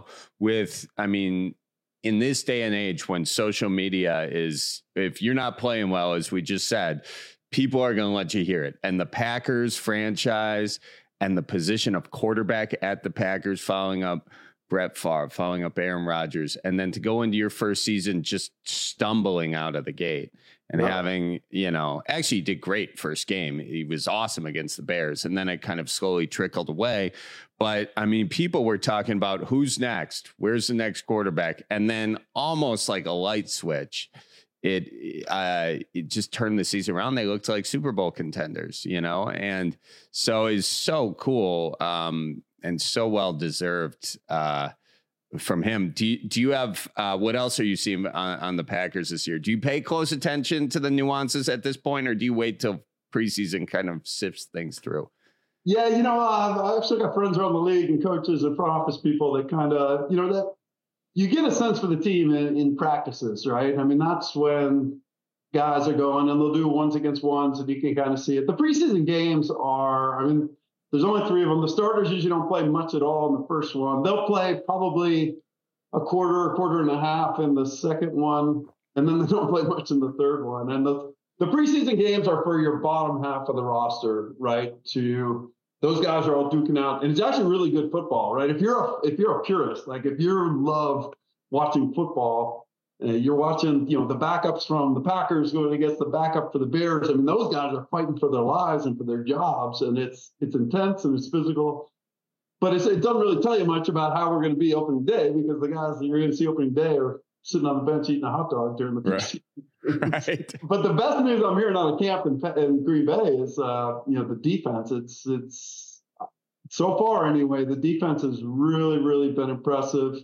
this day and age when social media is, if you're not playing well, as we just said, people are going to let you hear it. And the Packers franchise and the position of quarterback at the Packers, following up Brett Favre, following up Aaron Rodgers, and then to go into your first season just stumbling out of the gate and having, actually did great first game. He was awesome against the Bears, and then it kind of slowly trickled away. But, I mean, people were talking about who's next, where's the next quarterback, and then almost like a light switch, it just turned the season around. They looked like Super Bowl contenders, and so it's so cool and so well deserved from him. Do you have what else are you seeing on the Packers this year? Do you pay close attention to the nuances at this point, or do you wait till preseason kind of sifts things through? Yeah, I've still got friends around the league and coaches and front office people that kind of, that you get a sense for the team in practices, right? I mean, that's when guys are going, and they'll do ones against ones, and you can kind of see it. The preseason games are, I mean, there's only 3 of them. The starters usually don't play much at all in the first one. They'll play probably a quarter and a half in the second one, and then they don't play much in the third one. And the preseason games are for your bottom half of the roster, right? Those guys are all duking out, and it's actually really good football, right? If you're a purist, like if you love watching football, you're watching, the backups from the Packers going against the backup for the Bears. I mean, those guys are fighting for their lives and for their jobs, and it's intense and it's physical. But it doesn't really tell you much about how we're going to be opening day, because the guys that you're going to see opening day are sitting on the bench eating a hot dog during the preseason. Right. But the best news I'm hearing out of camp in Green Bay is, the defense. It's so far anyway, the defense has really, really been impressive.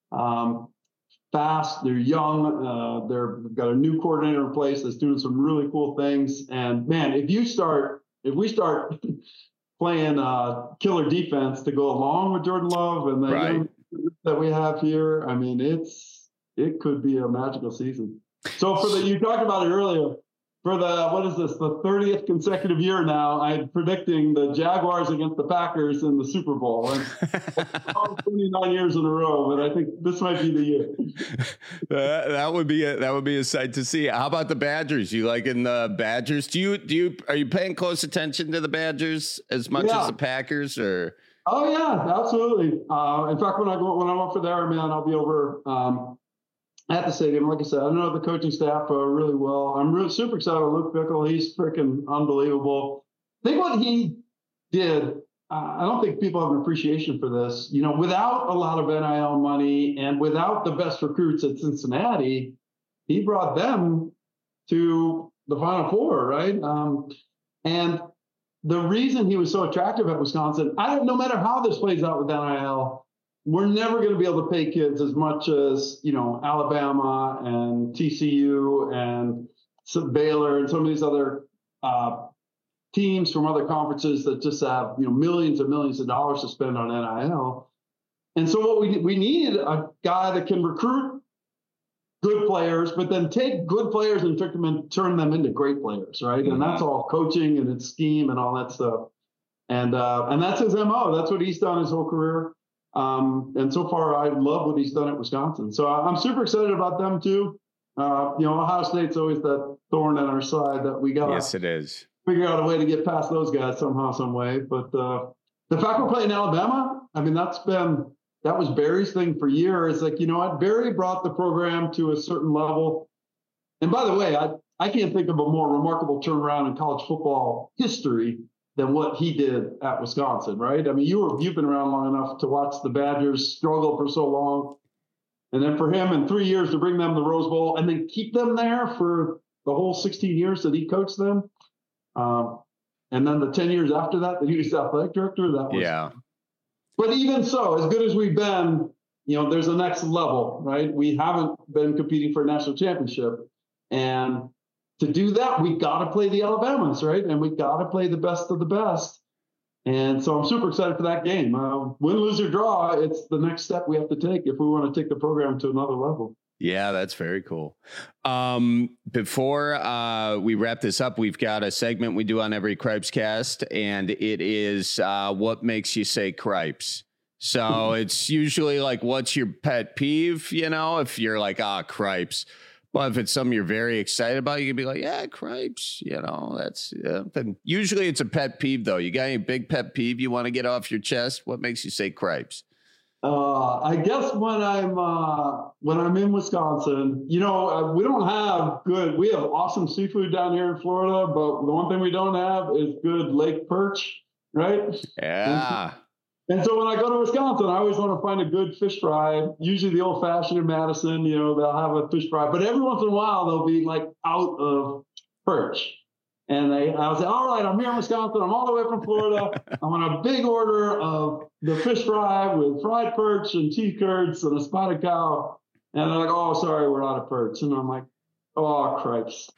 Fast, they're young, they've got a new coordinator in place that's doing some really cool things. And man, if we start playing killer defense to go along with Jordan Love and the young that we have here, I mean, it could be a magical season. So you talked about it earlier, for the 30th consecutive year now, I'm predicting the Jaguars against the Packers in the Super Bowl. And 29 years in a row, but I think this might be the year. That would be a sight to see. How about the Badgers? You liking the Badgers? Are you paying close attention to the Badgers as much as the Packers, or? Oh yeah, absolutely. In fact, when I'm over there, man, I'll be over at the stadium. Like I said, I know the coaching staff really well. I'm really super excited about Luke Fickell. He's freaking unbelievable. I think what he did, I don't think people have an appreciation for this. Without a lot of NIL money and without the best recruits at Cincinnati, he brought them to the Final Four, right? And the reason he was so attractive at Wisconsin, no matter how this plays out with NIL, we're never going to be able to pay kids as much as, Alabama and TCU and Baylor and some of these other teams from other conferences that just have, millions and millions of dollars to spend on NIL. And so what we need a guy that can recruit good players, but then take good players and turn them into great players, right? Mm-hmm. And that's all coaching and its scheme and all that stuff. And that's his MO. That's what he's done his whole career. And so far, I love what he's done at Wisconsin. So I'm super excited about them too. Ohio State's always that thorn in our side that we got. Yes, it is. Figure out a way to get past those guys somehow, some way. But the fact we're playing Alabama, I mean, that was Barry's thing for years. Like, you know what? Barry brought the program to a certain level. And by the way, I can't think of a more remarkable turnaround in college football history than what he did at Wisconsin, right? I mean, you've been around long enough to watch the Badgers struggle for so long. And then for him in 3 years to bring them to the Rose Bowl and then keep them there for the whole 16 years that he coached them. And then the 10 years after that he was athletic director. That was, yeah. But even so, as good as we've been, there's a next level, right? We haven't been competing for a national championship. And to do that, we got to play the Alabamas, right? And we got to play the best of the best. And so I'm super excited for that game. Win, lose, or draw, it's the next step we have to take if we want to take the program to another level. Yeah, that's very cool. Before we wrap this up, we've got a segment we do on every Cripes Cast, and it is what makes you say Cripes. So it's usually like, what's your pet peeve? If you're like, Cripes. Well, if it's something you're very excited about, you can be like, yeah, Cripes, that's, then usually it's a pet peeve though. You got any big pet peeve you want to get off your chest? What makes you say Cripes? I guess when I'm in Wisconsin, we don't have we have awesome seafood down here in Florida, but the one thing we don't have is good lake perch, right? Yeah. And so when I go to Wisconsin, I always want to find a good fish fry, usually the old fashioned in Madison, they'll have a fish fry, but every once in a while they'll be like out of perch. And I'll say, all right, I'm here in Wisconsin. I'm all the way from Florida. I want a big order of the fish fry with fried perch and cheese curds and a spotted cow. And they're like, oh, sorry, we're out of perch. And I'm like, oh, Cripes.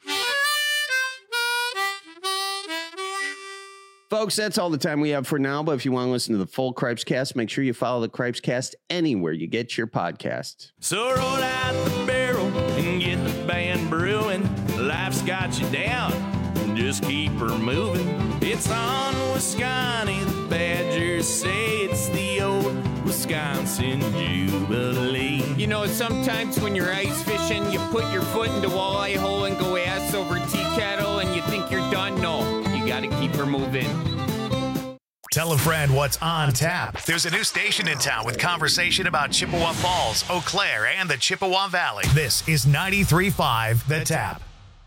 Folks, that's all the time we have for now. But if you want to listen to the full Cripes Cast, make sure you follow the Cripes Cast anywhere you get your podcasts. So roll out the barrel and get the band brewing. life's got you down, just keep her moving. It's on Wisconsin, the Badgers say it's the old Wisconsin Jubilee. You know, sometimes when you're ice fishing, you put your foot in the walleye hole and go ass over tea kettle and you think you're done. No, you gotta keep her moving. Tell a friend what's on tap. There's a new station in town with conversation about Chippewa Falls, Eau Claire, and the Chippewa Valley. This is 93.5 The Tap.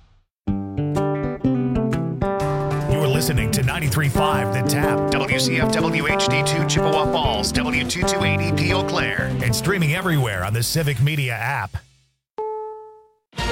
You're listening to 93.5 The Tap, WCFW HD2 Chippewa Falls, W228EP Eau Claire, and streaming everywhere on the Civic Media app.